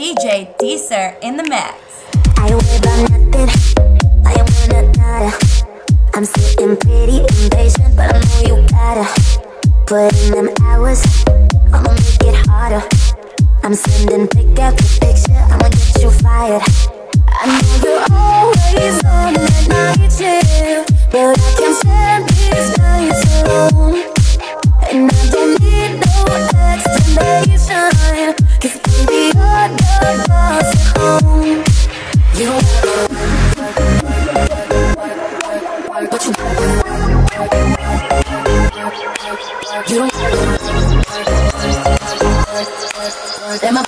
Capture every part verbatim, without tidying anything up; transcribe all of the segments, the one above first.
D J Teaser in the mix. I don't worry about nothing, I don't wanna nada. I'm sitting pretty impatient, but I know you gotta put in them hours, I'ma make it harder. I'm sending pick after picture, I'ma get you fired. I know you're always on that night shift, but I can't stand these nights alone. And I don't need no explanation, 'cause baby you're the boss at home. You don't gotta work, but you gotta work. You don't gotta work, am I?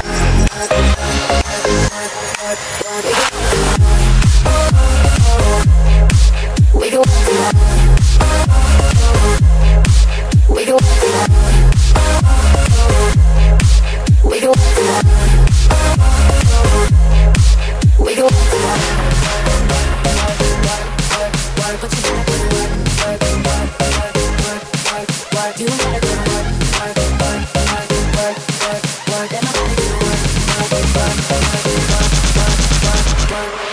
We go, we go, we go, we go. But you gotta go to work, work, work, work, work, work, work. You gotta go to work, work, work, work, work, work, work. Let my body do the work, work, work, work, work, work, work, work.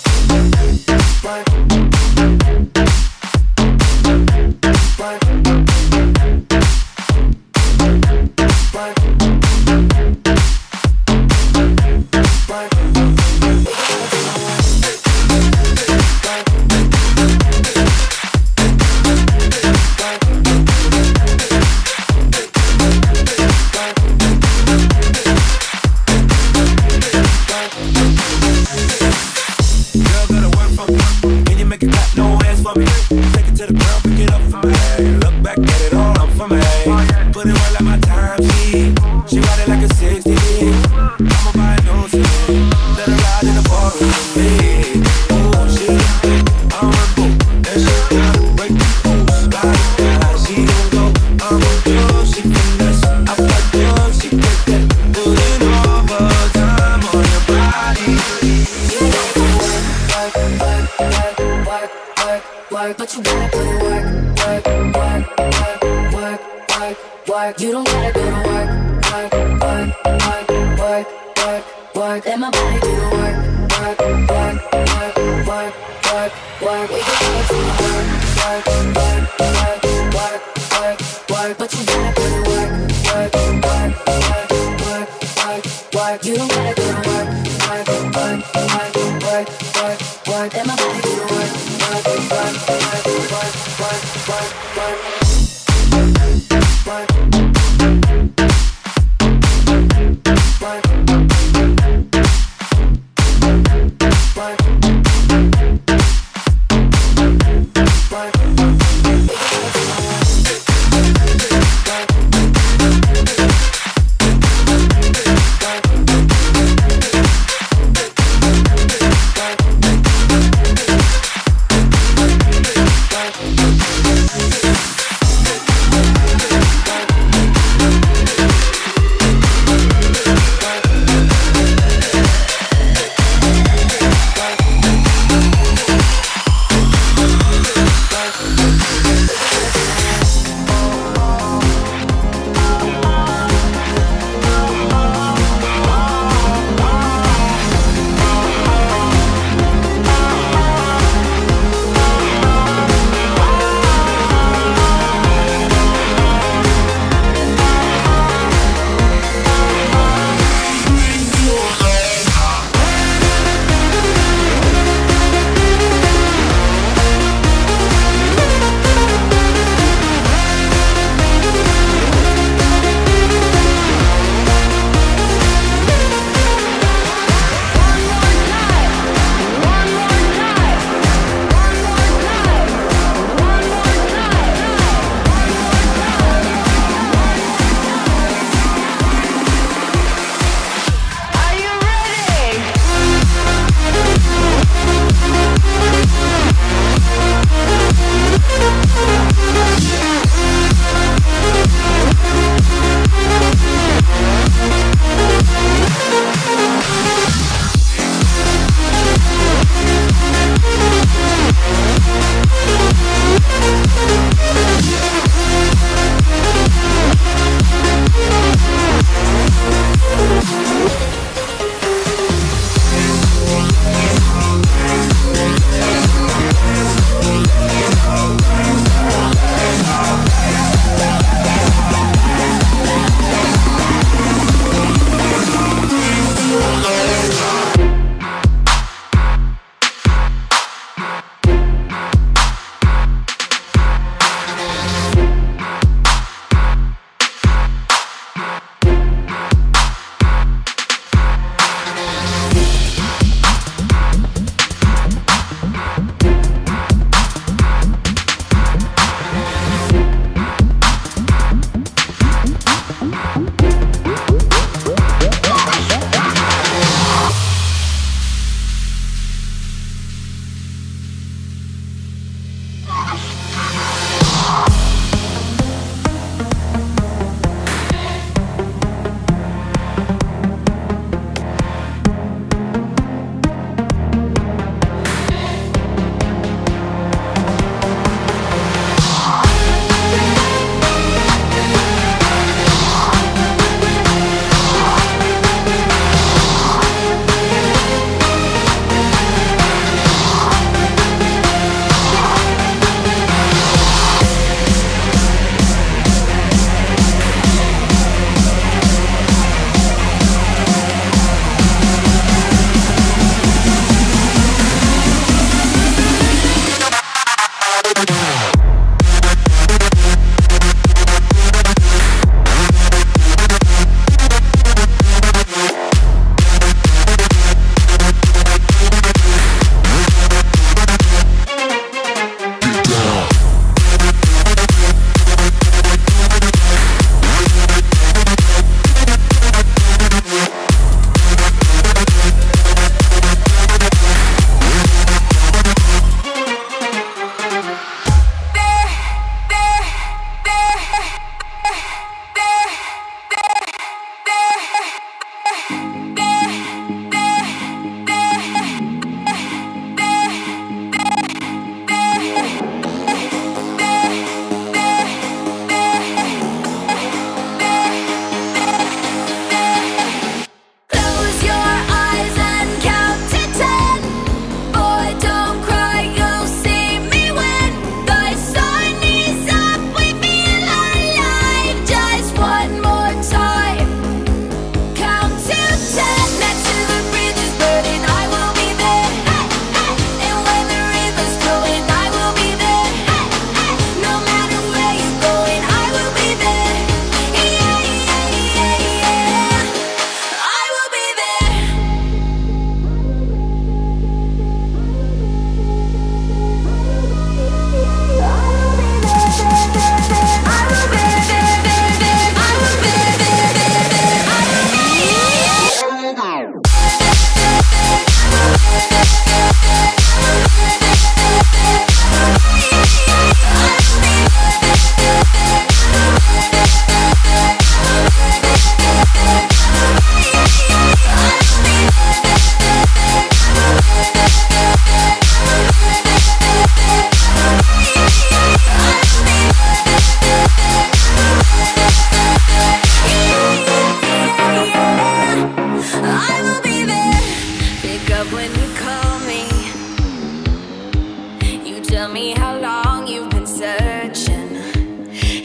But you gotta put in work, work, work, work, work, work, work. You don't gotta go to work, work, work, work, work, work, work. Let my body do the work, work, work, work, work, work, work. We can go to work, work, work, work, work, work, work. But you gotta put in work, work, work, work, work, work, work. You don't gotta go to work, work, work, work, work, work, work. Let my body do the work, work, work, work, work, work, work, work, work.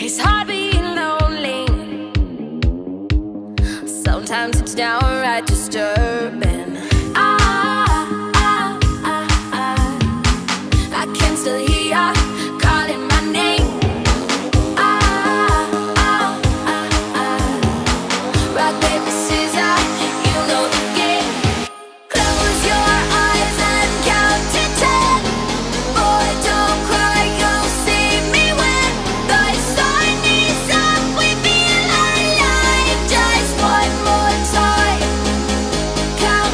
It's hard being lonely. Sometimes it's downright disturbing. I, I, I, I, I can still hear ya calling my name. I, I, I, I, rock, paper, scissors, you know the game. Close your eyes and count to ten. Boy, don't cry, you'll see me when the sun is up. We feel alive. Just one more time. Count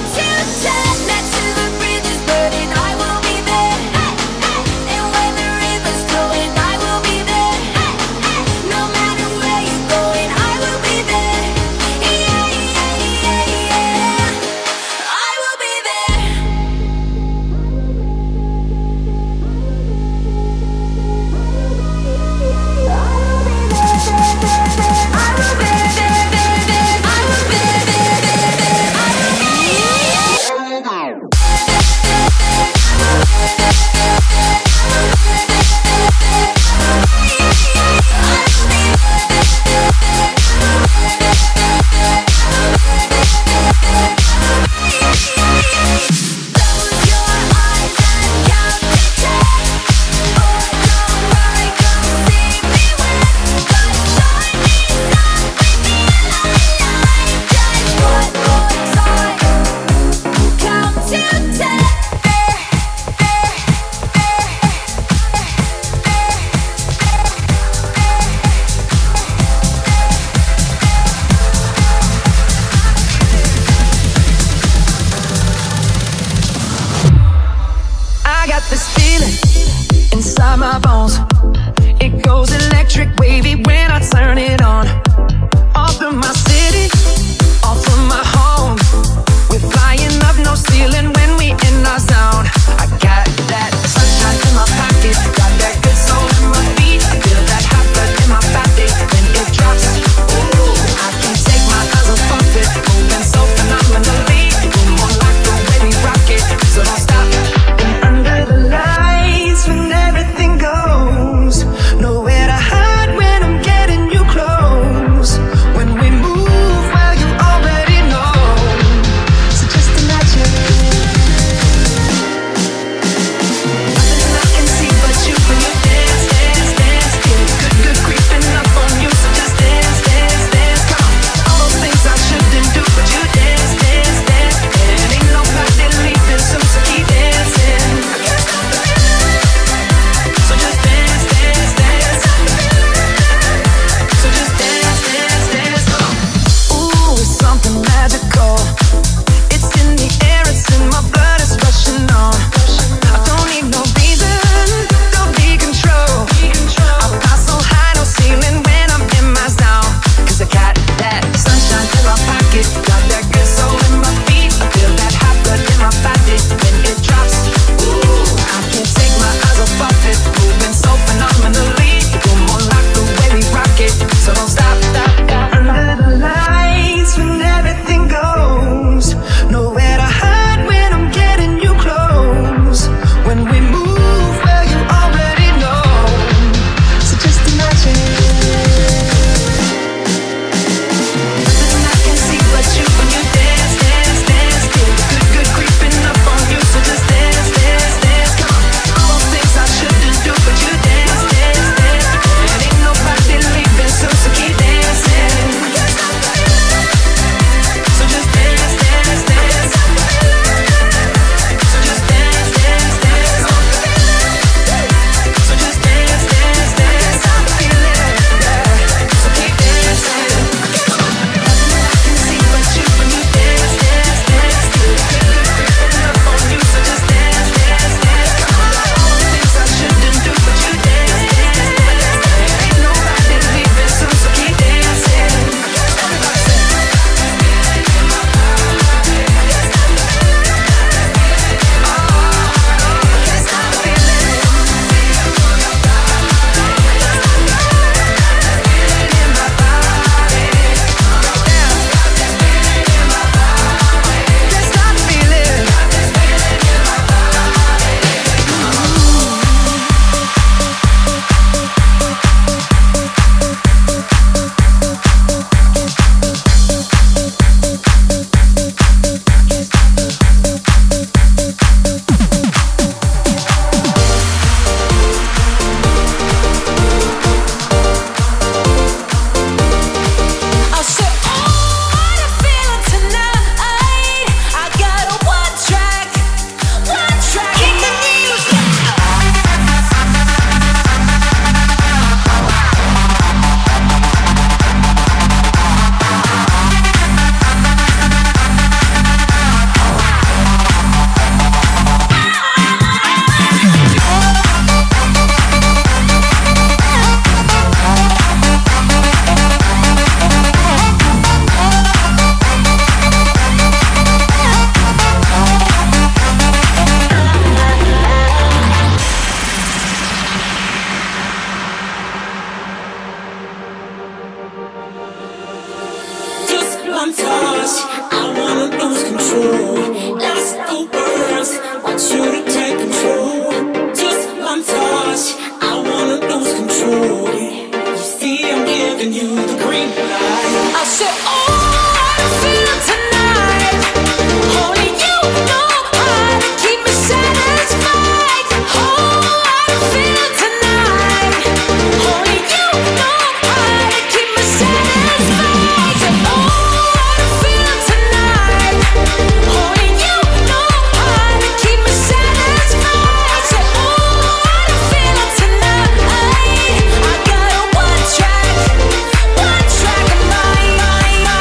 one touch, I wanna lose control. Lost for words, want you to take control. Just one touch, I wanna lose control. You see, I'm giving you the green light. I said, oh, I feel tonight. Only you know how to keep me satisfied. Oh, I feel tonight. Only you know how to keep me satisfied. Oh, I feel tonight. Only you know how to keep me satisfied. Oh, I feel tonight. I got a one track, one track in my mind.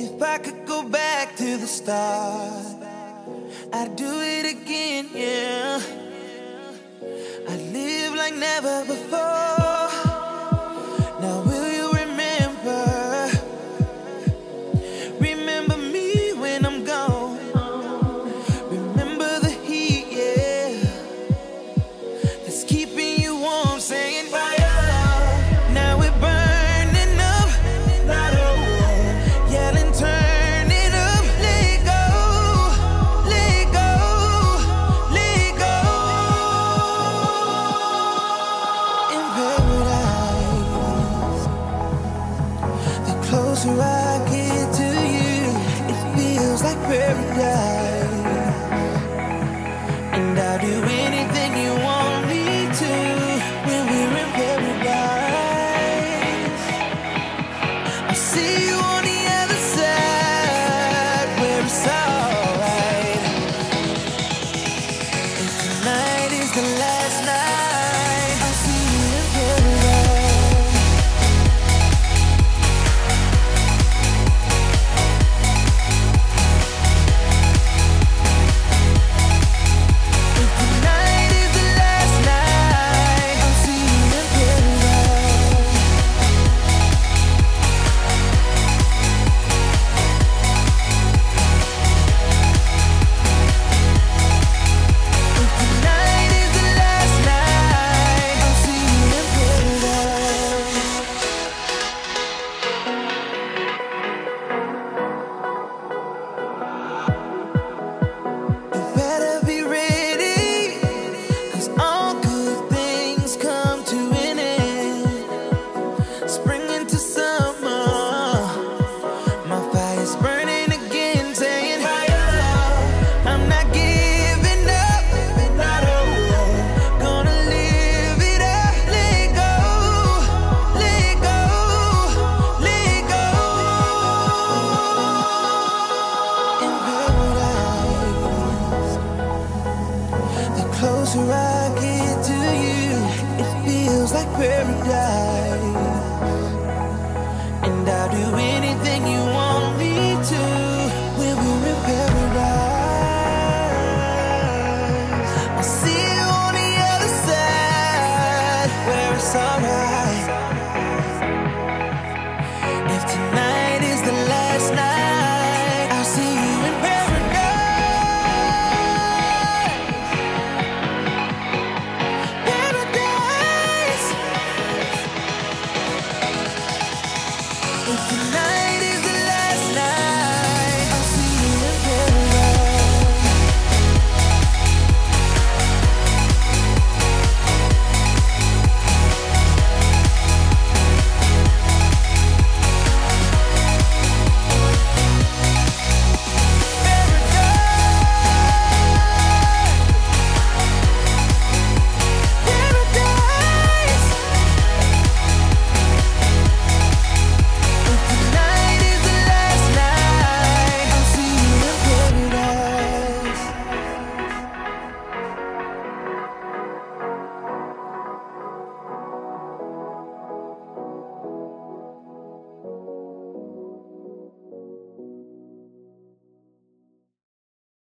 If I could go back to the start, I'd do it again, yeah. I'd live like never before. Now will you remember? Remember me when I'm gone. Remember the heat, yeah, that's keeping you warm, saying fire. Now we're burning up, not over, yelling, turn it up, let go, let go, let go. In paradise, the closer I get to you, it feels like paradise. And I'll do anything you want me to when we're in paradise. I'll see you on the other side where it's alright. If tonight is the last night, I'll see you in paradise. If tonight is the last night, I'll see you in paradise. If tonight is the last night, I'll see you in paradise. You better be ready, 'cause all good things come to an end. Spring into summer, my fire's burning again, saying fire. I'm not giving up, not over. Gonna live it up, let go, let go, let go. In paradise, the closer I get to you, it feels like paradise.